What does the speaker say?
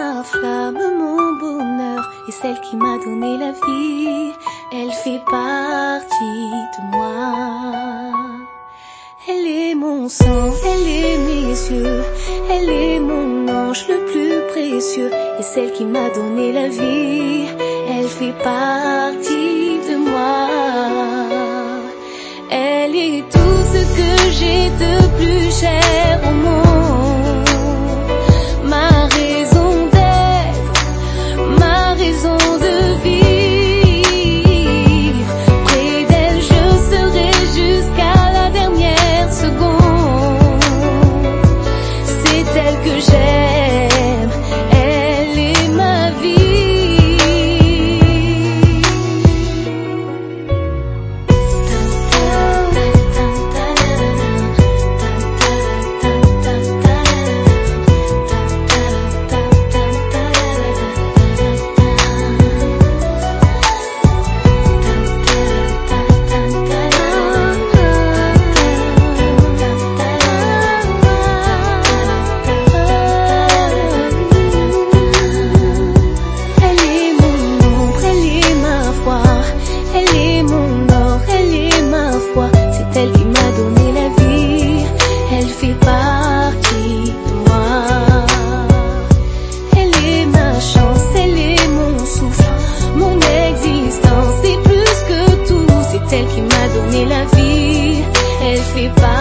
ma flamme, mon bonheur, et celle qui m'a donné la vie. Elle fait partie de moi. Elle est mon sang, elle est mes yeux, elle est mon ange le plus précieux, et celle qui m'a donné la vie. Elle fait partie de moi. Elle est tout ce que j'ai de plus cher au monde, ma raison d'être, ma raison de vivre. Près d'elle je serai jusqu'à la dernière seconde. C'est elle que j'aime, elle est ma vie. C'est elle qui m'a donné la vie, elle fait partie de moi. Elle est ma chance, elle est mon souffle, mon existence, c'est plus que tout. C'est elle qui m'a donné la vie, elle fait partie.